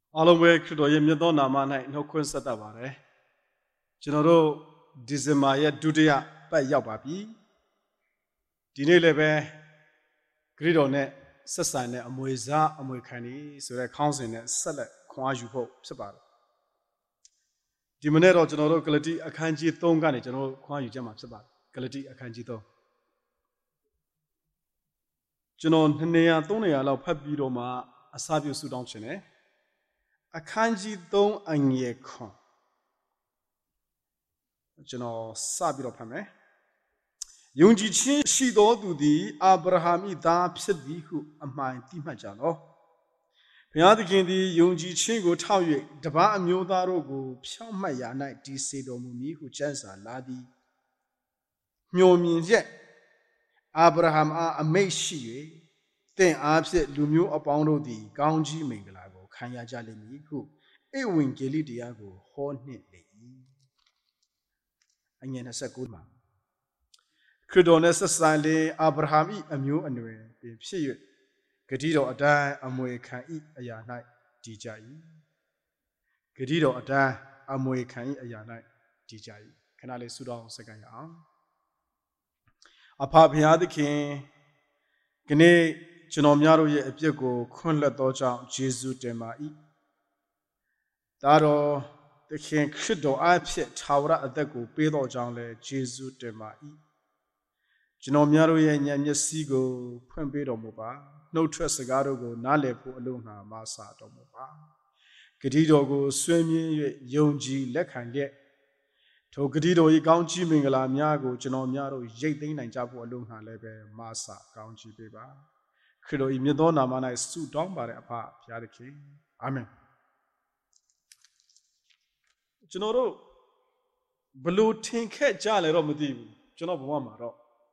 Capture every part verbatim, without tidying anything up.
အားလုံးပဲခရစ်တော်ရဲ့မြတ်သောနာမ၌နှုတ်ခွန်းဆက်တတ်ပါတယ်ကျွန်တော်တို့ဒီဇင်ဘာရဲ့ဒုတိယပတ်ရောက်ပါပြီဒီနေ့လည်းပဲခရစ်တော်နဲ့ဆက်ဆံတဲ့အမွေစားအမွေခံဤဆိုတဲ့ခေါင်းစဉ်နဲ့ဆက်လက်ခွန်အားယူဖို့ဖြစ်ပါတယ်ဒီမနေ့တော့ကျွန်တော်တို့ဂလတိအခန်းကြီးသုံးကနေကျွန်တော်တို့ခွန်အားယူကြမှာဖြစ်ပါတယ်ဂလတိအခန်းကြီးသုံးကျွန်တော်နှစ်နေရာသုံးနေရာလောက်ဖတ်ပြီးတော့မှအစာပြုဆုတောင်းခြင်းနဲ့အခန်းကြီးသုံးအငယ်ခွန်ကျွန်တော်စပြီးတော့ဖတ်မယ်ယုံကြည်ခြင်းရှိသောသူသည်အာဗြဟံ၏သားဖြစ်သည်ဟုအမှန်သိမှတ်ကြလော့ဘုရားသခင်သည်ယုံကြည်ခြင်းကိုထောက်၍တပါးအမျိုးသားတို့ကိုဖြောင့်မတ်ရာ၌တည်စေတော်မူမည်ဟုကျမ်းစာလာသည်မျှော်မြင်ချက်အာဗြဟံအားအမိန့်ရှိ၍သင်အားဖြင့်လူမျိုးအပေါင်းတို့သည်ကောင်းကြီးမင်္ဂလာကိုခံရကြလိမ့်မည်ဟုဧဝံဂေလိတရားကိုဟောနှင့်လေ၏အငယ်၂၉မှာခရစ်တော်နှင့်ဆက်ဆံလေအာဗြဟံ၏အမျိုးအနွယ်ပင်ဖြစ်၍ဂတိတော်အတိုင်းအမွေခံ၏အရာ၌တည်ကြ၏ဂတိတော်အတိုင်းအမွေခံ၏အရာ၌တည်ကြ၏ခဏလေးဆုတောင်းဆက်ကြရအောင်အဖဘုရားသခင်ဒီနေ့ကျွန်တော်များတို့ရဲ့အပြစ်ကိုခွင့်လွှတ်သောကြောင့်ယေရှုတင်ပါ၏ဒါတော်သခင်ခရစ်တော်အားဖြင့်ထာဝရအသက်ကိုပေးသောကြောင့်လည်းယေရှုတင်ပါ၏ကျွန်တော်များတို့ရဲ့ဉာဏ်မျက်စိကိုဖွင့်ပေးတော်မူပါနှုတ်ထွက်စကားတို့ကိုနားလည်ဖို့အလို့ငှာမဆာတော်မူပါဂတိတော်ကိုဆွေးမြင်း၍ယုံကြည်လက်ခံလျက်ထိုဂတိတော်၏ကောင်းချီးမင်္ဂလာများကိုကျွန်တော်များတို့ရိတ်သိမ်းနိုင်ကြဖို့အလို့ငှာလည်းပဲမဆာကောင်းချီးပေးပါခရစ်တော်၏မြတ်သောနာမ၌ဆုတောင်းပါတဲ့အဖဘုရားသခင်အာမင်ကျွန်တော်တို့ဘလို့ထင်ခဲ့ကြလဲတော့မသိဘူးကျွန်တော်ဘဝမှာတော့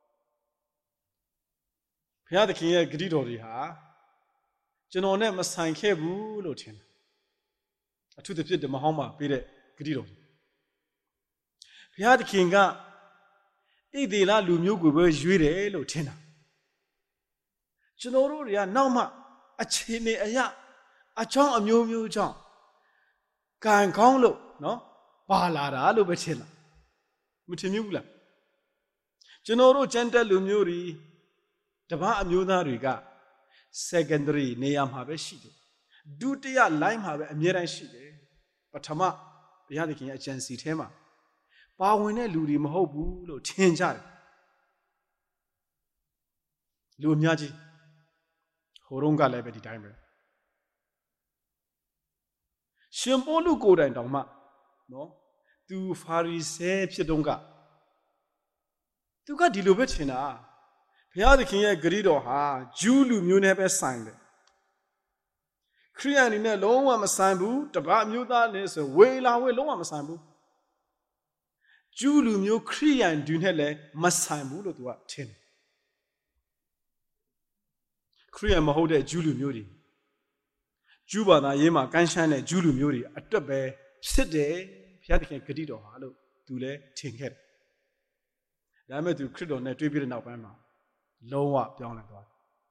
ဘုရားသခင်ရဲ့ဂတိတော်တွေဟာကျွန်တော်နဲ့မဆိုင်ခဲ့ဘူးလို့ထင်တယ်အထူးသဖြင့်ဓမ္မဟောင်းမှာပေးတဲ့ဂတိတော်ဘုရားသခင်ကဣသေလလူမျိုးကိုပဲရွေးတယ်လို့ထင်တာကျွန်တော်တို့တွေကနောက်မှအခြေအနေအရာအကြောင်းအမျိုးမျိုးကြောင့်ကံကောင်းလို့နော်ပါလာတာလို့ပဲထင်လားမထင်ဘူးလားကျွန်တော်တို့ကျန်တဲ့လူမျိုးတွေတပားအမျိုးသားတွေက secondary နေရာမှာပဲရှိတယ်ဒုတိယ line မှာပဲအမြဲတမ်းရှိတယ်ပထမဘုရားသခင်ရဲ့အကြံစီထဲမှာပါဝင်တဲ့လူတွေမဟုတ်ဘူးလို့ထင်ကြတယ်လူအများကြီးဟိုတုန်းကလည်းပဲဒီတိုင်းပဲရှင်ပေါလုကိုယ်တိုင်တောင်မှနော်သူဖာရီဆဲဖြစ်တုန်းကသူကဒီလိုပဲထင်တာဘုရားသခင်ရဲ့ဂရုတော်ဟာဂျူးလူမျိုးနဲ့ပဲဆိုင်တယ်ခရိယန်တွေနဲ့လုံးဝမဆိုင်ဘူးတပတ်အမျိုးသားနဲ့ဆိုဝေလာဝေလုံးဝမဆိုင်ဘူးဂျူးလူမျိုးခရိယန်တွေနဲ့လည်းမဆိုင်ဘူးလို့သူကထင်တယ်ခရိယန်မဟုတ်တဲ့ဂျူးလူမျိုးတွေဂျူးဘာသာရေးမှာကန်းရှမ်းတဲ့ဂျူးလူမျိုးတွေအတွက်ပဲဖြစ်တယ်ဘုရားသခင်ဂတိတော်ဟာလို့သူလည်းထင်ခဲ့တယ်ဒါပေမဲ့သူခရစ်တော်နဲ့တွေ့ပြီးတဲ့နောက်ပိုင်းမှာလုံးဝပြောင်းလဲသွားတယ်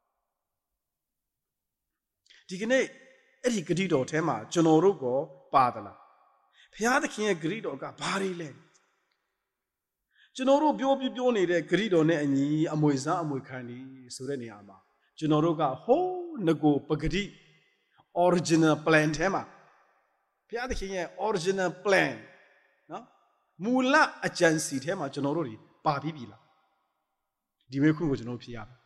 ဒီကနေ့အဲ့ဒီဂတိတော်ထဲမှာကျွန်တော်တို့ကိုပါသလားဘုရားသခင်ရဲ့ဂတိတော်ကဘာတွေလဲကျွန်တော်တို့ပြောပြပြောနေတဲ့ဂတိတော်နဲ့အညီအမွေစားအမွေခံနေဆိုတဲ့နေရာမှာကျွန်တော်တို့ကဟိုးငကိုပဂတိ original plan ထဲမှာဘုရားသခင်ရဲ့ original plan နော်မူလအကြံစီထဲမှာကျွန်တော်တို့တွေပါပြီးပြီလားဒီမေးခွန်းကိုကျွန်တော်ဖြေရမယ်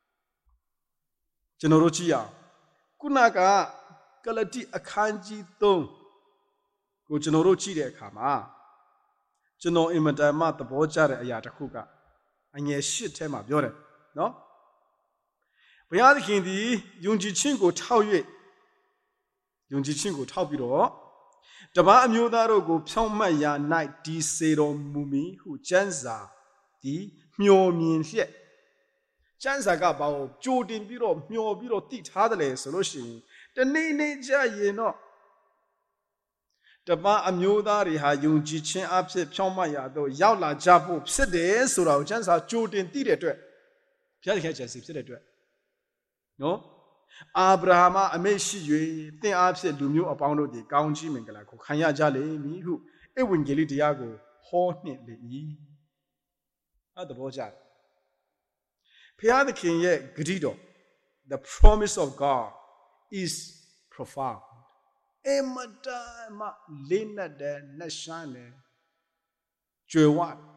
ကျွန်တော်တို့ကြည့်ရအောင်ခုနကဂလတိအခန်းကြီးသုံးကိုကျွန်တော်တို့ကြည့်တဲ့အခါမှာကျွန်တော်အင်မတန်မှသဘောကျတဲ့အရာတစ်ခုကအငယ်၈ထဲမှာပြောတယ်နော်ဘုရားသခင်သည်ယုံကြည်ခြင်းကိုထောက်၍ယုံကြည်ခြင်းကိုထောက်ပြီးတော့တပါးအမျိုးသားတို့ကိုဖြောင့်မတ်ရာ၌တည်စေတော်မူမည်ဟုကျမ်းစာသည်မျှော်မြင်လျက်ကျမ်းစာကဘာကိုကြိုတင်ပြီးတော့မျှော်ပြီးတော့တည်ထားတယ်လေဆိုလို့ရှိရင်တနေ့နေ့ကြရင်တော့တပါးအမျိုးသားတွေဟာယုံကြည်ခြင်းအဖြစ်ဖြောင့်မတ်ရာသို့ရောက်လာကြဖို့ဖြစ်တယ်ဆိုတာကိုကျမ်းစာကြိုတင်သိတဲ့အတွက်ဘုရားသခင်ကျမ်းစီဖြစ်တဲ့အတွက်နော်အာဗြဟံအမိရှိ၍သင်အားဖြင့်လူမျိုးအပေါင်းတို့သည်ကောင်းကြီးမင်္ဂလာကိုခံရကြလိမ့်မည်ဟုဧဝံဂေလိတရားကိုဟောနှင့်လေ၏အဲ့သဘောကျတယ်ဖျားသခင်ရဲ့ဂရုတော် the promise of God is profound အမတမလေးနဲ့တဲ့နဲ့ရှမ်းနဲ့ကြွယ်ဝ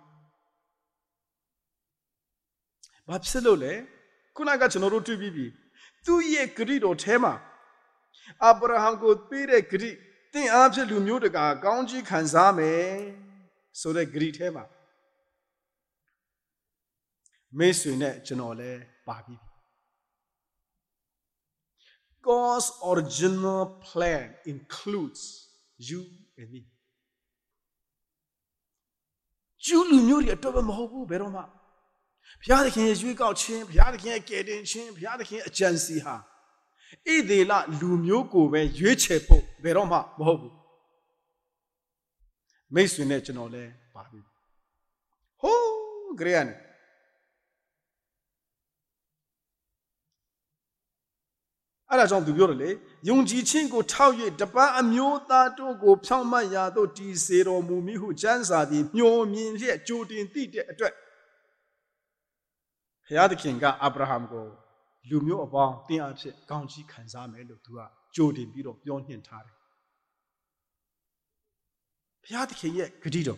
ဘာဖြစ်လို့လဲခုနကကျွန်တော်တို့တွေ့ပြီးပြီသူ့ရဲ့ဂရုတော်ထဲမှာအာဗြဟံကိုပေးတဲ့ဂရုသင်အားဖြင့်လူမျိုးတကာကောင်းကြီးခံစားမယ်ဆိုတဲ့ဂရုထဲမှာမိတ်ဆွေနဲ့ကျွန်တော်လည်းပါပြီးပြီ God's original plan includes you and me ကျူးလူမျိုးတွေအတွက်ပဲမဟုတ်ဘူးဘယ်တော့မှဘုရားသခင်ရဲ့ရွေးကောက်ခြင်းဘုရားသခင်ရဲ့ကယ်တင်ခြင်းဘုရားသခင်ရဲ့အကြံစီဟာဣသေလလူမျိုးကိုပဲရွေးချယ်ဖို့ဘယ်တော့မှမဟုတ်ဘူးမိတ်ဆွေနဲ့ကျွန်တော်လည်းပါပြီဟိုးကြရနေအဲ့ဒါကြောင့်သူပြောတယ်လေယုံကြည်ခြင်းကိုထောက်၍တပန်းအမျိုးသားတို့ကိုဖြောင့်မတ်ရာသို့တည်စေတော်မူမည်ဟုကျမ်းစာသည်ညှို့မြင်လျက်ကြိုတင်သိတဲ့အတွက်ဘုရားသခင်ကအာဗြဟံကိုလူမျိုးအပေါင်းတင်းအဖြစ်ကောင်းချီးခံစားမယ်လို့သူကကြိုတင်ပြီးတော့ပြောနှင်ထားတယ်ဘုရားသခင်ရဲ့ဂတိတော်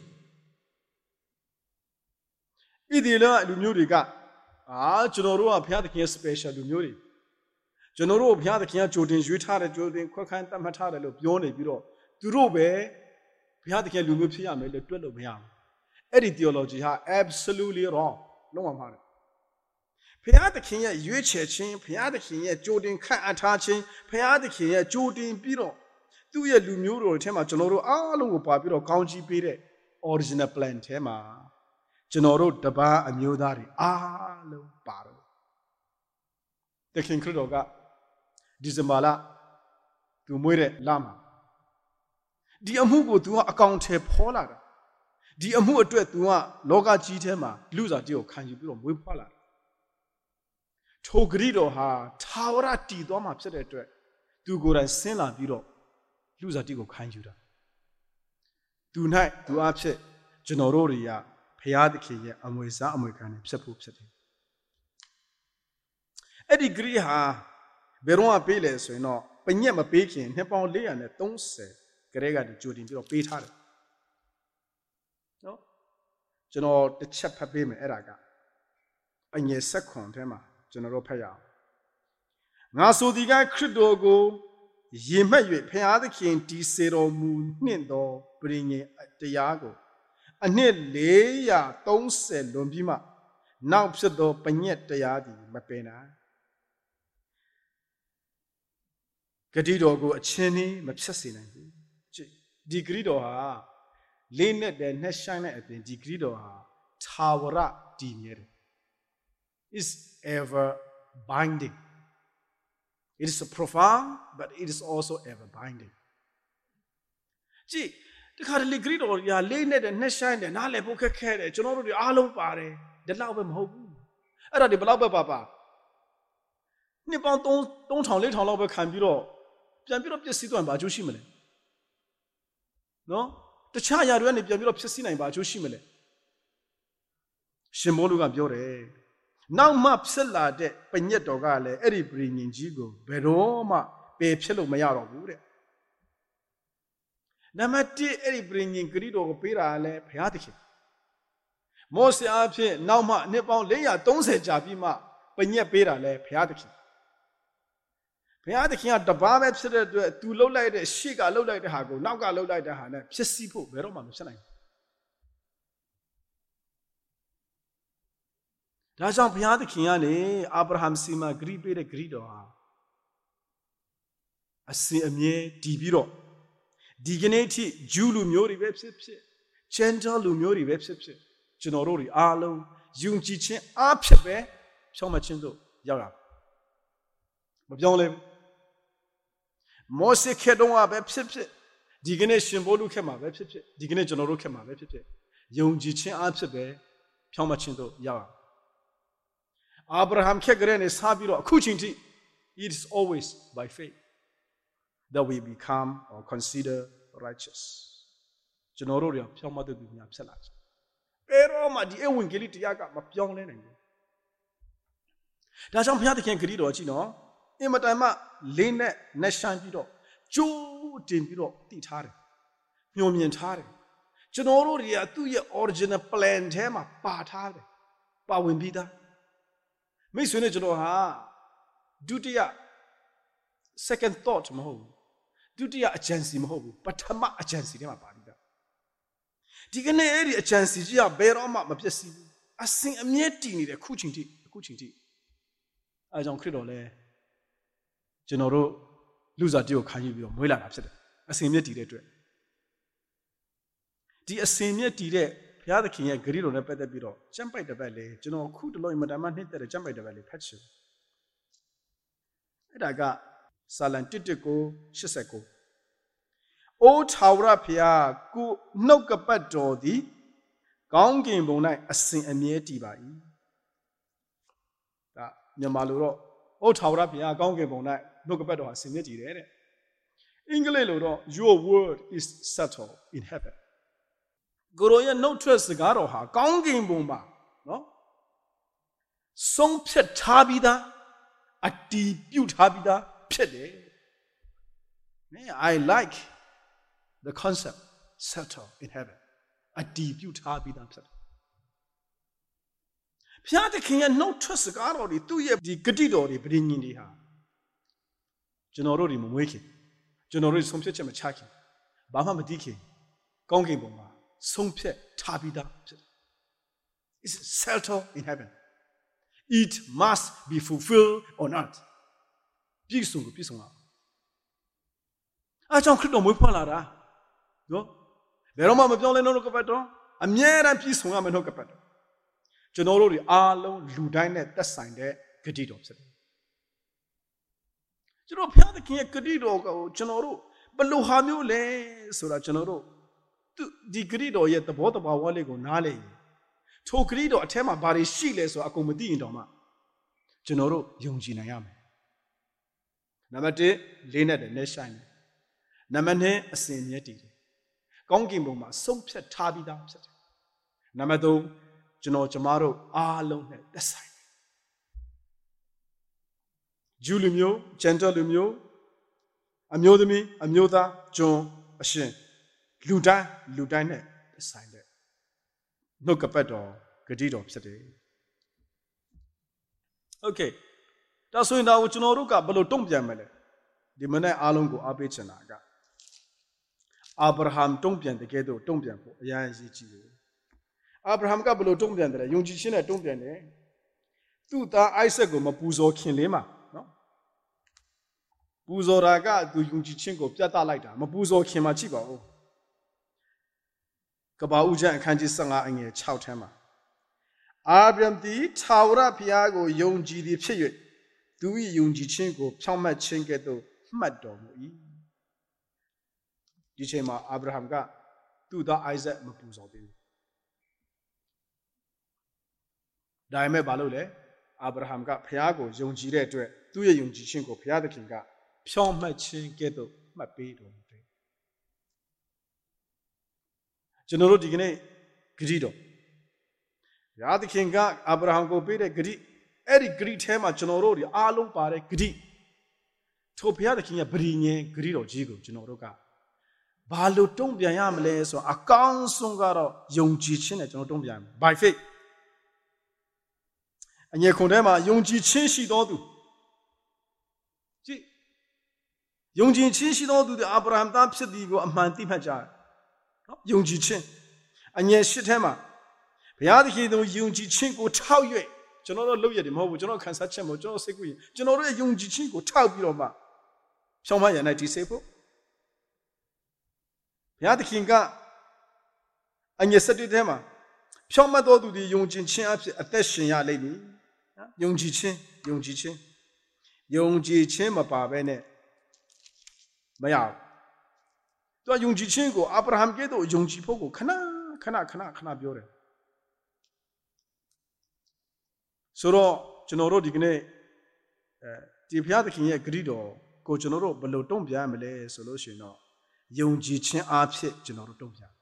ဣသရေလလူမျိုးတွေကအာကျွန်တော်တို့ကဘုရားသခင်ရဲ့ special လူမျိုးတွေကျွန်တော်တို့ဘုရားသခင်ကကြိုတင်ရွေးထားတယ်ကြိုတင်ခွက်ခိုင်းတတ်မှတ်ထားတယ်လို့ပြောနေပြီးတော့သူတို့ပဲဘုရားသခင်လူမျိုးဖြစ်ရမယ်လို့တွက်လို့မရဘူးအဲ့ဒီ theology ဟာ absolutely wrong လုံးဝမှားတယ်ဘုရားသခင်ရဲ့ရွေးချယ်ခြင်းဘုရားသခင်ရဲ့ကြိုတင်ခန့်အပ်ထားခြင်းဘုရားသခင်ရဲ့ကြိုတင်ပြီးတော့သူ့ရဲ့လူမျိုးတော်ထဲမှာကျွန်တော်တို့အားလုံးကိုပါပြီးတော့ကောင်းချီးပေးတဲ့ original plan ထဲမှာကျွန်တော်တို့တပန်းအမျိုးသားတွေအားလုံးပါတော့တခင်ခရစ်တော်ကဒီဇင်ဘာလသူမွေးတဲ့လမှာဒီအမှုကို तू ကအကောင့်ထဲဖော်လာတာဒီအမှုအတွက် तू ကလောကကြီးထဲမှာလူစားကြီးကိုခံယူပြီးတော့မွေးဖွားလာထိုဂရိတော်ဟာသာဝရတည်သွားမှာဖြစ်တဲ့အတွက် तू ကိုယ်တိုင်ဆင်းလာပြီးတော့လူစားကြီးကိုခံယူတာ तू၌ तू အဖြစ်ကျွန်တော်တို့တွေကဘုရားသခင်ရဲ့အမွေစားအမွေခံနေဖြစ်ဖို့ဖြစ်တယ်အဲ့ဒီဂရိဟာဘယ်တော့မှပေးလဲဆိုရင်တော့ပညက်မပေးခင်နှစ်ပေါင်း၄၃၀ကလေးကကြိုတင်ပြီးတော့ပေးထားတယ်နော်ကျွန်တော်တစ်ချက်ဖတ်ပေးမယ်အဲ့ဒါကအငယ်ဆက်ခွန်ထဲမှာကျွန်တော်တို့ဖတ်ရအောင်ငါဆိုဒီကခရစ်တော်ကိုရေမှတ်၍ဖျားသခင်တည်စေတော်မူနှင့်သောပရိညင်တရားကိုအနှစ်၄၃၀လွန်ပြီးမှနောက်ဖြစ်သောပညက်တရားသည်မပင်နိုင်ဂတိတော်ကိုအချင်းနှင်းမဖြတ်စေနိုင်ဘူးဒီဂတိတော်ဟာလေးနဲ့တည်းနှက်ဆိုင်တဲ့အပြင်ဒီဂတိတော်ဟာသာဝရတည်မြဲတယ် is ever binding it is profound but it is also ever binding ကြည့်တခါတလေဂရိတော်ရာလေးနဲ့တဲ့နှက်ဆိုင်တဲ့နားလည်ဖို့ခက်ခဲတယ်ကျွန်တော်တို့တွေအားလုံးပါတယ်ဒီလောက်ပဲမဟုတ်ဘူးအဲ့ဒါဒီဘယ်လောက်ပဲပါပါနှစ်ပေါင်း၃ထောင်၄ထောင်လောက်ပဲခံပြီးတော့ပြန်ပြီးတော့ပြည့်စည်သွားရင်ဘာအကျိုးရှိမလဲနော်တခြားအရာတွေကနေပြန်ပြီးတော့ဖြစ်စီနိုင်ဘာအကျိုးရှိမလဲရှင်ဘောလူကပြောတယ်နောက်မှဖြစ်လာတဲ့ပညက်တော်ကလည်းအဲ့ဒီပရိညင်ကြီးကိုဘယ်တော့မှပယ်ဖြစ်လို့မရတော့ဘူးတဲ့နံပါတ်၁အဲ့ဒီပရိညင်ဂရိတော်ကိုပေးတာလည်းဘုရားသခင်မောစေအဖြစ်နောက်မှနှစ်ပေါင်း၄၃၀ကြာပြီးမှပညက်ပေးတာလည်းဘုရားသခင်ဘုရားသခင်ကတပါးပဲဖြစ်တဲ့အတွက် तू လှုပ်လိုက်တဲ့ရှေ့ကလှုပ်လိုက်တဲ့ဟာကိုနောက်ကလှုပ်လိုက်တဲ့ဟာနဲ့ဖြစ်စီဖို့ဘယ်တော့မှမဖြစ်နိုင်ဘူးဒါကြောင့်ဘုရားသခင်ကနေအာဗြဟံစီမံဂရိပေးတဲ့ဂရိတော်ဟာအစဉ်အမြဲတည်ပြီးတော့ဒီကနေ့ထိဂျူးလူမျိုးတွေပဲဖြစ်ဖြစ်ဂျန်တာလူမျိုးတွေပဲဖြစ်ဖြစ်ကျွန်တော်တို့တွေအားလုံးယုံကြည်ခြင်းအားဖြင့်ပဲဖြောင့်မခြင်းတို့ရောက်လာမပြောင်းလဲဘူးမောရှေခေတ်တုန်းကပဲဖြစ်ဖြစ်ဒီကနေ့ရှင်ဘောလူခေတ်မှာပဲဖြစ်ဖြစ်ဒီကနေ့ကျွန်တော်တို့ခေတ်မှာပဲဖြစ်ဖြစ်ယုံကြည်ခြင်းအားဖြင့်ပဲဖြောင့်မခြင်းတို့ရောက်လာအာဗြဟံခေတ်ကလေးနဲ့စပြီးတော့အခုချိန်ထိ it is always by faith that we become or consider righteous. ကျွန်တော်တို့တွေဖြောင့်မတ်တဲ့သူများဖြစ်လာတယ်။ဘယ်တော့မှဒီအဝင်ကလေးတရားကမပြောင်းလဲနိုင်ဘူး။ဒါကြောင့်ဘုရားသခင်ဂရုတော်ကြည့်နော်။အင်မတန်မှလေးနဲ့နှရှမ်းပြီးတော့ကြိုးတင်ပြီးတော့တည်ထားတယ်။ညှို့မြင်ထားတယ်။ကျွန်တော်တို့တွေကသူ့ရဲ့ original plan ထဲမှာပါထားတယ်။ပါဝင်ပြီးသား။မိတ်ဆွေနဲ့ကျွန်တော်ဟာဒုတိယ second thought မဟုတ်ဘူး။ဒုတိယ agency မဟုတ်ဘူး။ပထမ agency ထဲမှာပါပြီးသား။ဒီကနေ့အဲ့ဒီ agency ကြီးကဘယ်တော့မှမပြည့်စည်ဘူး။အစဉ်အမြဲတည်နေတယ်ခုချိန်ထိအခုချိန်ထိအဲကြောင့်ခရစ်တော်လည်းကျွန်တော်တို့လူစားတိကိုခံယူပြီးတော့မွေးလာတာဖြစ်တယ်။အစဉ်မြဲတည်တဲ့အတွက်ဒီအစဉ်မြဲတည်တဲ့ဘုရားသခင်ရဲ့ဂရုတော်နဲ့ပတ်သက်ပြီးတော့ကျမ်းပိုက်တစ်ပတ်လေကျွန်တော်ခုတလို့အင်မတန်မှနှိမ့်တဲ့ကျမ်းပိုက်တစ်ပတ်လေးဖတ်ချင်အဲ့ဒါကစာလံတစ်တစ်ကိုရှစ်ဆယ်ကိုအိုးထာဝရဘုရားကိုနှုတ်ကပတ်တော်သည်ကောင်းကင်ဘုံ၌အစဉ်အမြဲတည်ပါ၏ဒါမြန်မာလိုတော့အိုးထာဝရဘုရားကောင်းကင်ဘုံ၌နှုတ်ကပတ်တော်ဟာအစဉ်မြဲတည်တယ်တဲ့အင်္ဂလိပ်လိုတော့ your word is settled in heaven ကိုရောရဲ့နှုတ်ထွက်စကားတော်ဟာကောင်းကင်ဘုံမှာနော်ဆုံးဖြတ်ထားပြီးသားအတည်ပြုထားပြီးသားဖြစ်တယ် I like the concept settled in heaven အတည်ပြုထားပြီးသားဖြစ်တယ်ဘုရားသခင်ရဲ့နှုတ်ထွက်စကားတော်တွေသူ့ရဲ့ဒီဂတိတော်တွေပြည်ညင်တွေဟာကျွန်တော်တို့တွေမမွေးခင်ကျွန်တော်တို့ဆုံးဖြတ်ချက်မချခင်ဘာမှမသိခင်ကောင်းကင်ဘုံမှာဆုံးဖြတ်ထားပြီးသားဖြစ်တယ် It's settled in heaven it must be fulfilled or not ပြည့်စုံကိုပြည့်စုံအောင်အားကြောင့်ခရစ်တော်မွေးဖွားလာတာနော်ဘယ်တော့မှမပြောင်းလဲနှုတ်ကပတ်တော်အမြဲတမ်းပြည့်စုံရမယ်နှုတ်ကပတ်တော်ကျွန်တော်တို့တွေအားလုံးလူတိုင်းနဲ့သက်ဆိုင်တဲ့ဂတိတော်ဖြစ်တယ်ကျွန်တော်ဘုရားသခင်ရဲ့ဂတိတော်ကိုကျွန်တော်တို့ဘယ်လိုဟာမျိုးလဲဆိုတာကျွန်တော်တို့ဒီဂတိတော်ရဲ့သဘောတဘာဝလေးကိုနားလည်ရင်ထိုဂတိတော်အထက်မှာဘာတွေရှိလဲဆိုတာအကုန်မသိရင်တော့မှကျွန်တော်တို့ယုံကြည်နိုင်ရမယ်နံပါတ်တစ်လေးနဲ့တည်းနဲ့ဆိုင်တယ်နံပါတ်နှစ်အစဉ်မြဲတည်တယ်ကောင်းကင်ဘုံမှာဆုံးဖြတ်ထားပြီးသားဖြစ်တယ်နံပါတ်သုံးကျွန်တော်ကျမတို့အားလုံးနဲ့သက်ဆိုင်တယ်ဂျူးလူမျိုးဂျန်တာလူမျိုးအမျိုးသမီးအမျိုးသားကျွန်အရှင်လူတိုင်းလူတိုင်းနဲ့သက်ဆိုင်တဲ့နှုတ်ကပတ်တော်ဂတိတော်ဖြစ်တယ်โอเคဒါဆိုရင်တော့ကျွန်တော်တို့ကဘယ်လိုတုံ့ပြန်မလဲဒီမနေ့အားလုံးကိုအားပေးချင်တာကအာဗြဟံတုံ့ပြန်တဲ့ကဲ့သို့တုံ့ပြန်ဖို့အရင်အရေးကြီးတယ်အာဗြဟံကဘယ်လိုတုံ့ပြန်တယ်လဲယုံကြည်ခြင်းနဲ့တုံ့ပြန်တယ်သူ့သားအိုက်ဆက်ကိုမပူဇော်ခင်လေးမှာနော်ပူဇော်တာကသူယုံကြည်ခြင်းကိုပြတ်သားလိုက်တာမပူဇော်ခင်မှာကြည့်ပါဦးကပ္ပဦးကျမ်းအခန်းကြီး၁၅အငယ်၆ထဲမှာအာဗြဟံသည်ထာဝရဘုရားကိုယုံကြည်သည်ဖြစ်၍သူ၏ယုံကြည်ခြင်းကိုဖြောင့်မတ်ခြင်းကဲ့သို့မှတ်တော်မူ၏ဒီချိန်မှာအာဗြဟံကသူ့သားအိုက်ဇက်မပူဇော်သေးဘူးဒါပေမဲ့ဘာလို့လဲအာဗြဟံကဘုရားကိုယုံကြည်တဲ့အတွက်သူ့ရဲ့ယုံကြည်ခြင်းကိုဘုရားသခင်ကဖြောင့်မတ်ခြင်းကဲ့သို့မှတ်ပေးတော်မူတယ်ကျွန်တော်တို့ဒီကနေ့ဂတိတော်ဘုရားသခင်ကအာဗြဟံကိုပေးတဲ့ဂတိအဲ့ဒီဂတိထဲမှာကျွန်တော်တို့ဒီအားလုံးပါတဲ့ဂတိထိုဘုရားသခင်ရဲ့ဗြိဉ္ဉ်ဂတိတော်ကြီးကိုကျွန်တော်တို့ကဘာလို့တုံ့ပြန်ရမလဲဆိုတော့အကောင်းဆုံးကတော့ယုံကြည်ခြင်းနဲ့ကျွန်တော်တုံ့ပြန်မယ် by faith အငယ်ခွန်ထဲမှာယုံကြည်ခြင်းရှိသောသူကြည့်ယုံကြည်ခြင်းရှိသောသူဒီအာဗြဟံသားဖြစ်သည်ကိုအမှန်သိမှတ်ကြတယ်နော်ယုံကြည်ခြင်းအငယ်ရှစ်ထဲမှာဘုရားသခင်တို့ယုံကြည်ခြင်းကိုထောက်၍ကျွန်တော်တို့လုပ်ရတယ်မဟုတ်ဘူးကျွန်တော်ခံစားချက်မဟုတ်ကျွန်တော်စိတ်ကူးရင်ကျွန်တော်တို့ရဲ့ယုံကြည်ခြင်းကိုထောက်ပြီးတော့မှဖြောင်းမရနိုင်တည်စေဖို့ဘုရားသခင်ကအငယ်ဆက်ထဲမှာဖြောင်းမတော်သူဒီယုံကြည်ခြင်းအဖြစ်အသက်ရှင်ရလိမ့်မည်နော်ယုံကြည်ခြင်းယုံကြည်ခြင်းယုံကြည်ခြင်းမပါဘဲနဲ့မရဘူးသူကယုံကြည်ခြင်းကိုအာဗြဟံကဲ့သို့ယုံကြည်ဖို့ကိုခဏခဏခဏခဏပြောတယ်ဆိုတော့ကျွန်တော်တို့ဒီကနေ့အဲဒီဘုရားသခင်ရဲ့ဂရုတော်ကိုကျွန်တော်တို့ဘယ်လိုတုံ့ပြန်မလဲဆိုလို့ရှိရင်တော့ယုံကြည်ခြင်းအားဖြင့်ကျွန်တော်တို့တုံ့ပြန်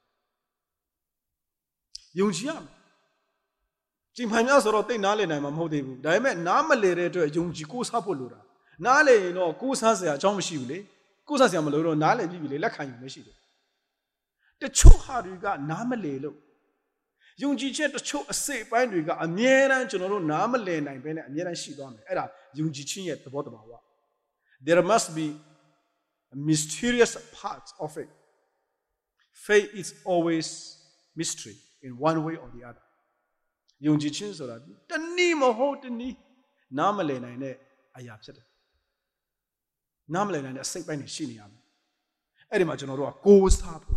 ယုံကြည်ရမယ်ကြင်ဖန်များဆိုတော့တိတ်နားလည်နိုင်မှာမဟုတ်သေးဘူးဒါပေမဲ့နားမလည်တဲ့အတွက်ယုံကြည်ကိုးစားဖို့လိုတာနားလည်ရင်တော့ကိုးစားစရာအကြောင်းမရှိဘူးလေကိုးစားစရာမလိုတော့နားလည်ပြီပြီလေလက်ခံယူမရှိတယ်တချို့ဟာတွေကနားမလည်လို့ယုံကြည်ချက်တချို့အစိတ်ပိုင်းတွေကအမြဲတမ်းကျွန်တော်တို့နားမလည်နိုင်ဘဲနဲ့အမြဲတမ်းရှိသွားမယ်အဲ့ဒါယုံကြည်ခြင်းရဲ့သဘောတဘာဝ There must be a mysterious part of it faith is always mystery in one way or the other ယုံကြည်ခြင်းဆိုတာတနည်းမဟုတ်တနည်းနားမလည်နိုင်တဲ့အရာဖြစ်တယ်နားမလည်နိုင်တဲ့အစိတ်ပိုင်းတွေရှိနေရမယ်အဲ့ဒီမှာကျွန်တော်တို့ကကိုးစားဖို့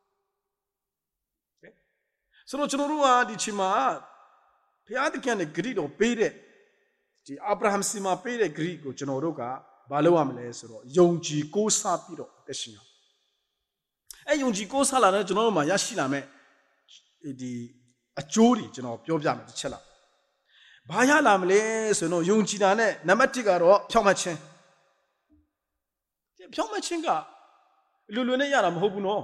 ဆိုတော့ကျွန်တော်တို့ကဒီချိန်မှာဘုရားသခင်ရဲ့ဂရိတော်ပေးတဲ့ဒီအာဗြဟံစီမှာပေးတဲ့ဂရိကိုကျွန်တော်တို့ကဘာလုပ်ရမလဲဆိုတော့ယုံကြည်ကိုးစားပြီးတော့တက်ရှင်ရအောင်အဲယုံကြည်ကိုးစားလာတဲ့ကျွန်တော်တို့မှာရရှိလာမဲ့ဒီအကျိုးတွေကျွန်တော်ပြောပြမယ်တစ်ချက်လောက်ဘာရလာမလဲဆိုတော့ယုံကြည်တာနဲ့နံပါတ်တစ်ကတော့ဖြောင့်မတ်ခြင်းဖြောင့်မတ်ခြင်းကလူလူနဲ့ရတာမဟုတ်ဘူးနော်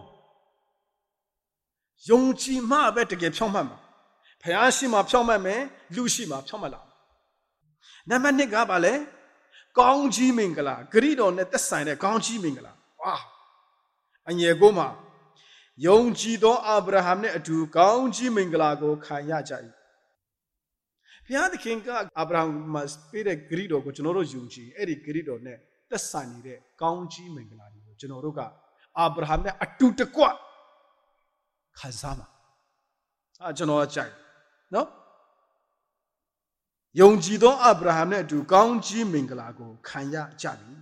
ယုံကြည်မှပဲတကယ်ဖြောင့်မတ်မှာဘုရားရှိမှဖြောင့်မတ်မယ်လူရှိမှဖြောင့်မတ်လာနံပါတ်နှစ်ကဘာလဲကောင်းကြီးမင်္ဂလာဂရိတော်နဲ့သက်ဆိုင်တဲ့ကောင်းကြီးမင်္ဂလာဝါအငယ်ကိုမှာယုံကြည်သောအာဗြဟံနဲ့အတူကောင်းကြီးမင်္ဂလာကိုခံရကြ၏ဘုရားသခင်ကအာဗြဟံမှာပေးတဲ့ဂရိတော်ကိုကျွန်တော်တို့ယုံကြည်အဲ့ဒီဂရိတော်နဲ့သက်ဆိုင်နေတဲ့ကောင်းကြီးမင်္ဂလာတွေကိုကျွန်တော်တို့ကအာဗြဟံနဲ့အတူတကွခံစားမှာအဲကျွန်တော်ကြိုက်နော်ယုံကြည်သောအာဗြဟံနဲ့အတူကောင်းကြီးမင်္ဂလာကိုခံရကြပြီ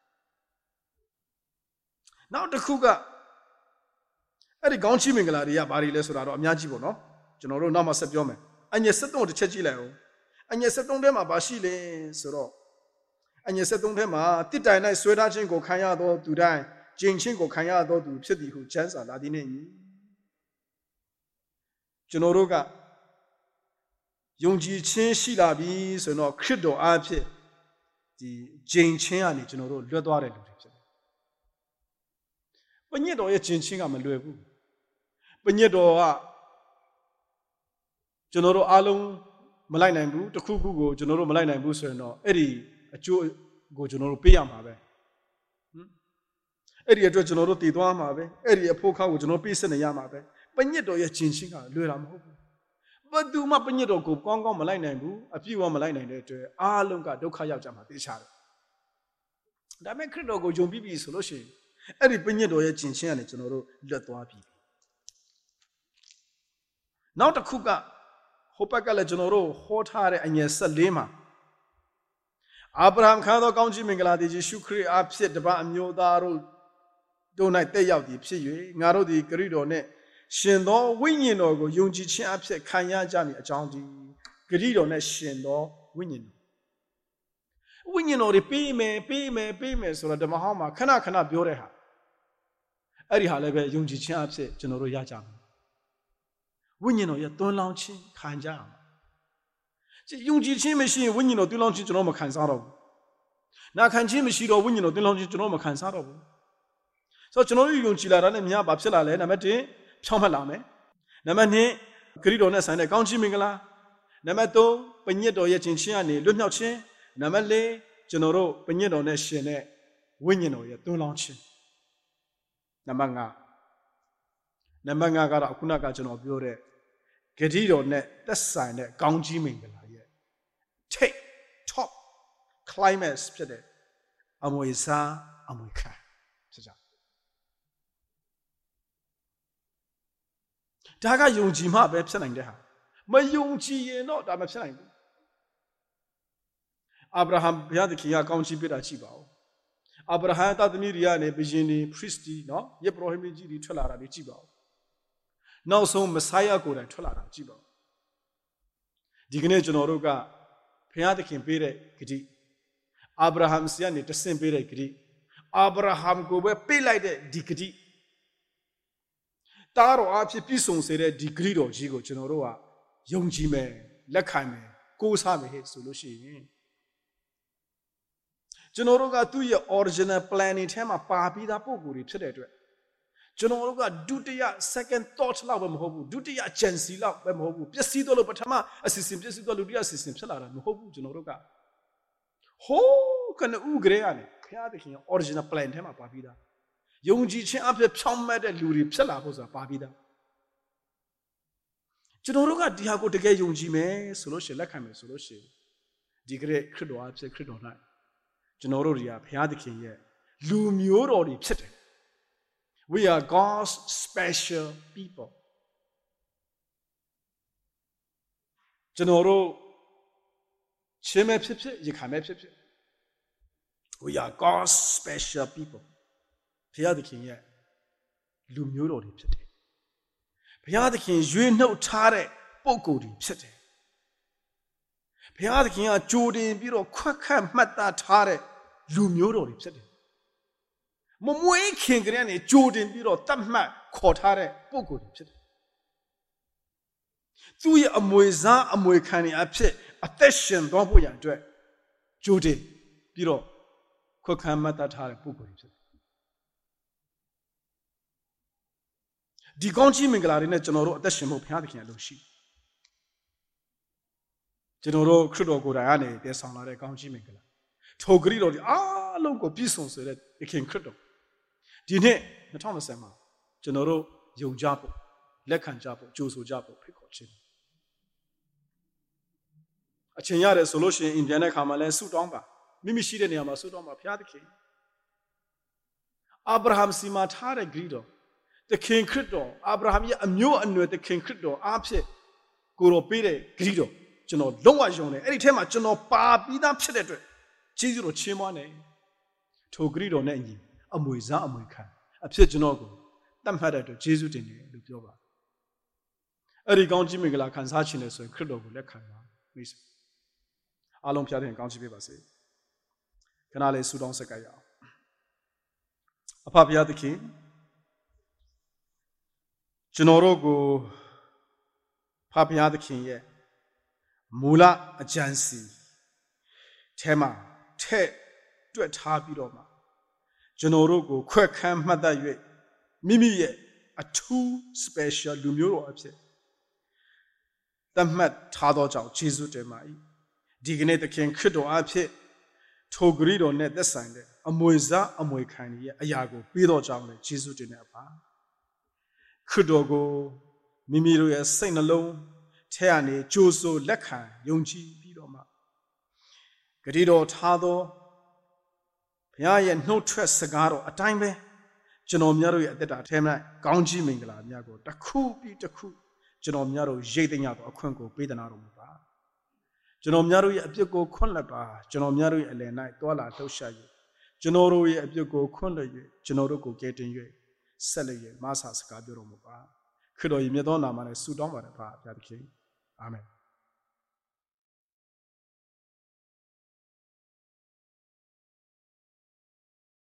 နောက်တစ်ခုကအဲ့ဒီကောင်းကြီးမင်္ဂလာတွေကဘာတွေလဲဆိုတာတော့အများကြီးပေါ့နော်ကျွန်တော်တို့နောက်မှဆက်ပြောမယ်အငယ်ဆက်သုံးတစ်ချက်ကြည့်လိုက်အောင်အငယ်ဆက်သုံးထဲမှာဘာရှိလဲဆိုတော့အငယ်ဆက်သုံးထဲမှာတစ်တိုင်၌ဆွဲထားခြင်းကိုခံရသောသူတိုင်းကျင့်ခြင်းကိုခံရသောသူဖြစ်သည်ဟုကျမ်းစာလာသည်နှင့်ကျွန်တော်တို့ကယုံကြည်ခြင်းရှိလာပြီဆိုတော့ခရစ်တော်အားဖြင့်ဒီကျင့်ခြင်းကနေကျွန်တော်တို့လွတ်သွားတဲ့လူတွေဖြစ်တယ်ပညတ်တော်ရဲ့ကျင့်ခြင်းကမလွယ်ဘူးပညတ်တော်ကကျွန်တော်တို့အားလုံးမလိုက်နိုင်ဘူးတစ်ခုခုကိုကျွန်တော်တို့မလိုက်နိုင်ဘူးဆိုရင်တော့အဲ့ဒီအကျိုးကိုကျွန်တော်တို့ပေးရမှာပဲဟမ်အဲ့ဒီအတွက်ကျွန်တော်တို့တည်သွားမှာပဲအဲ့ဒီအဖို့ခါကိုကျွန်တော်ပေးစနေရမှာပဲပညတ်တော်ရဲ့ကျင့်ခြင်းကလွယ်တာမဟုတ်ဘူးဘယ်သူမှပညတ်တော်ကိုကောင်းကောင်းမလိုက်နိုင်ဘူးအပြည့်အဝမလိုက်နိုင်တဲ့အတွက်အားလုံးကဒုက္ခရောက်ကြမှာသိချတယ်ဒါပေမဲ့ခရစ်တော်ကိုယုံပြီးပြီဆိုလို့ရှိရင်အဲ့ဒီပညတ်တော်ရဲ့ကျင့်ခြင်းကနေကျွန်တော်တို့လွတ်သွားပြီနောက်တစ်ခုကဟိုဘက်ကလည်းကျွန်တော်တို့ဟောထားတဲ့အငယ်ဆက်လေးမှာအာဗြဟံခံသောကောင်းကြီးမင်္ဂလာသည်ယေရှုခရစ်အားဖြင့်တပါအမျိုးသားတို့တို့၌တက်ရောက်သည်ဖြစ်၍ငါတို့သည်ဂရိတော်နှင့်ရှင်သောဝိညာဉ်တော်ကိုယုံကြည်ခြင်းအဖြစ်ခံရကြမည်အကြောင်းဒီဂရိတော်နဲ့ရှင်သောဝိညာဉ်တော်ဝိညာဉ်တော်တွေပေးမယ်ပေးမယ်ပေးမယ်ဆိုတော့ဓမ္မဟောင်းမှာခဏခဏပြောတဲ့ဟာအဲ့ဒီဟာလည်းပဲယုံကြည်ခြင်းအဖြစ်ကျွန်တော်တို့ရကြမယ်ဝိညာဉ်တော်ရဲ့သွန်းလောင်းခြင်းခံကြရမှာယုံကြည်ခြင်းမရှိရင်ဝိညာဉ်တော်သွန်းလောင်းခြင်းကျွန်တော်မခံစားတော့ဘူးနာခံခြင်းမရှိတော့ဝိညာဉ်တော်သွန်းလောင်းခြင်းကျွန်တော်မခံစားတော့ဘူးဆိုတော့ကျွန်တော်တို့ယုံကြည်လာတာနဲ့များဘာဖြစ်လာလဲနံပါတ်တစ်ဖြောင့်မတ်လာမယ်နံပါတ်နှစ်ဂရိတော်နဲ့ဆိုင်တဲ့ကောင်းချီးမင်္ဂလာနံပါတ်သုံးပညတ်တော်ရဲ့ကျင့်ခြင်းကနေလွတ်မြောက်ခြင်းနံပါတ်လေးကျွန်တော်တို့ပညတ်တော်နဲ့ရှင်တဲ့ဝိညာဉ်တော်ရဲ့သွန်းလောင်းခြင်းနံပါတ်ငါနံပါတ်ငါကတော့ခုနကကျွန်တော်ပြောတဲ့ဂရိတော်နဲ့သက်ဆိုင်တဲ့ကောင်းချီးမင်္ဂလာရဲ့ take top climax ဖြစ်တဲ့အမွေစားအမွေခံဖြစ်ကြဒါကယုံကြည်မှပဲဖြစ်နိုင်တဲ့ဟာမယုံကြည်ရင်တော့ဒါမဖြစ်နိုင်ဘူးအာဗြဟံဘုရားသခင်ကကောင်းချီးပေးတာကြည့်ပါဦးအာဗြဟံသားသမီးတွေကနေဘုရင်တွေခရစ်တီနော်ယေဘရဟိမကြီးတွေထွက်လာတာတွေကြည့်ပါဦးနောက်ဆုံးမဆိုင်ယာကိုယ်တိုင်ထွက်လာတာကြည့်ပါဦးဒီကနေ့ကျွန်တော်တို့ကဘုရားသခင်ပေးတဲ့ဂတိအာဗြဟံစီကနေတဆင့်ပေးတဲ့ဂတိအာဗြဟံကိုပဲပေးလိုက်တဲ့ဒီဂတိတားတော်အဖြစ်ပြည့်စုံစေတဲ့ဒီဂရိတော်ကြီးကိုကျွန်တော်တို့ကယုံကြည်မယ်လက်ခံမယ်ကိုးစားမယ်ဟဲ့ဆိုလို့ရှိရင်ကျွန်တော်တို့ကသူ့ရဲ့ original planning ထဲမှာပါပြီးသားပုံကိုယ်တွေဖြစ်တဲ့အတွက်ကျွန်တော်တို့ကဒုတိယ second thought လောက်ပဲမဟုတ်ဘူးဒုတိယ agency လောက်ပဲမဟုတ်ဘူးပျက်စီးသွားလို့ပထမအစီအစဉ်ပျက်စီးသွားလို့ဒုတိယအစီအစဉ်ဖြစ်လာတာမဟုတ်ဘူးကျွန်တော်တို့ကဟိုးကနဦးကလေးကနေဘုရားသခင်ရဲ့ original plan ထဲမှာပါပြီးသားယုံကြည်ခြင်းအဖြစ်ဖြောင့်မတ်တဲ့လူတွေဖြစ်လာဖို့ဆိုတာပါပြီးသားကျွန်တော်တို့ကဒီဟာကိုတကယ်ယုံကြည်မယ်ဆိုလို့ရှိရင်လက်ခံမယ်ဆိုလို့ရှိရင်ဒီကနေ့ခရစ်တော်အဖြစ်ခရစ်တော်၌ကျွန်တော်တို့တွေကဘုရားသခင်ရဲ့လူမျိုးတော်တွေဖြစ်တယ် We are God's special people ကျွန်တော်တို့ချင်းမဲ့ဖြစ်ဖြစ်ရခိုင်မဲ့ဖြစ်ဖြစ် We are God's special people ဘုရားသခင်ရဲ့လူမျိုးတော်တွေဖြစ်တယ်ဘုရားသခင်ရွေးနှုတ်ထားတဲ့ပုဂ္ဂိုလ်တွေဖြစ်တယ်ဘုရားသခင်ကကြိုတင်ပြီးတော့ခွက်ခတ်မှတ်သားထားတဲ့လူမျိုးတော်တွေဖြစ်တယ်မမွေးခင်ကလေးကနေကြိုတင်ပြီးတော့တတ်မှတ်ခေါ်ထားတဲ့ပုဂ္ဂိုလ်တွေဖြစ်တယ်သူ့ရဲ့အမွေစားအမွေခံနေအဖြစ်အသက်ရှင်သွားဖို့ရန်အတွက်ကြိုတင်ပြီးတော့ခွက်ခတ်မှတ်သားထားတဲ့ပုဂ္ဂိုလ်တွေဖြစ်တယ်ဒီကောင်းချီးမင်္ဂလာတွေနဲ့ကျွန်တော်တို့အသက်ရှင်ဖို့ဘုရားသခင်အလိုရှိကျွန်တော်တို့ခရစ်တော်ကိုယ်တိုင်ကနေတည်ဆောင်လာတဲ့ကောင်းချီးမင်္ဂလာထိုဂရိတော်ဒီအားလုံးကိုပြည့်စုံစေတဲ့သခင်ခရစ်တော်ဒီနေ့၂၀၂၀မှာကျွန်တော်တို့ယုံကြဖို့လက်ခံကြဖို့ကြိုဆိုကြဖို့ဖိတ်ခေါ်ခြင်းအချိန်ရတယ်ဆိုလို့ရှိရင်အင်ပြန်တဲ့ခါမှာလဲဆုတောင်းပါမိမိရှိတဲ့နေရာမှာဆုတောင်းပါဘုရားသခင်အာဗြဟံစီမှာထားတဲ့ဂရိတော်သခင်ခရစ်တော်အာဗြဟံရဲ့အမျိုးအနွယ်သခင်ခရစ်တော်အားဖြင့်ကိုတော်ပေးတဲ့ဂရိတော်ကျွန်တော်လုံးဝယုံတယ်အဲ့ဒီထဲမှာကျွန်တော်ပါပြီးသားဖြစ်တဲ့အတွက်ကျေးဇူးတော်ချီးမွမ်းတယ်ထိုဂရိတော်နဲ့အညီအမွေစားအမွေခံအဖြစ်ကျွန်တော်ကိုတတ်မှတ်တဲ့အတွက်ကျေးဇူးတင်တယ်လို့ပြောပါအဲ့ဒီကောင်းချီးမင်္ဂလာခံစားခြင်းနဲ့ဆိုရင်ခရစ်တော်ကိုလက်ခံပါမိတ်ဆွေအားလုံးဖျားတဲ့ကောင်းချီးပေးပါစေခဏလေးဆုတောင်းဆက်ကပ်ရအောင်အဖဘုရားသခင်ကျွန်တော်တို့ကိုဖဘုရားသခင်ရဲ့မူလအကြံစီထဲမှာထည့်တွက်ထားပြီးတော့မှကျွန်တော်တို့ကိုခွက်ခမ်းမှတ်တတ်၍မိမိရဲ့အထူး special လူမျိုးတော်အဖြစ်သတ်မှတ်ထားသောကြောင့်ယေရှုတင်ပါ၏ဒီကနေ့သခင်ခရစ်တော်အဖြစ်ထိုဂရိတော်နဲ့သက်ဆိုင်တဲ့အမွေစားအမွေခံရဲ့အရာကိုပြီးတော့ကြောင်းလေယေရှုတင်တဲ့အပါခရစ်တော်ကိုမိမိတို့ရဲ့စိတ်နှလုံးထဲကနေကြိုးဆိုလက်ခံယုံကြည်ပြီးတော့မှဂတိတော်ထားသောဘုရားရဲ့နှုတ်ထွက်စကားတော်အတိုင်းပဲကျွန်တော်များတို့ရဲ့အသက်တာထဲမှာကောင်းချီးမင်္ဂလာများကိုတစ်ခုပြီးတစ်ခုကျွန်တော်များတို့ရိတ်သိမ်းရသောအခွင့်ကိုပေးသနာတော်မူပါကျွန်တော်များတို့ရဲ့အပြစ်ကိုခွင့်လွှတ်ပါကျွန်တော်များတို့ရဲ့အလယ်၌တွာလာလှုပ်ရှား၍ကျွန်တော်တို့ရဲ့အပြစ်ကိုခွင့်လွှတ်၍ကျွန်တော်တို့ကိုကယ်တင်၍ဆက်လက်၍မဆာစကားပြောတော်မူပါခရစ်တော်ရဲ့မြတ်သောနာမနဲ့ဆုတောင်းပါတယ်ပါဘုရားသခင်အာမင်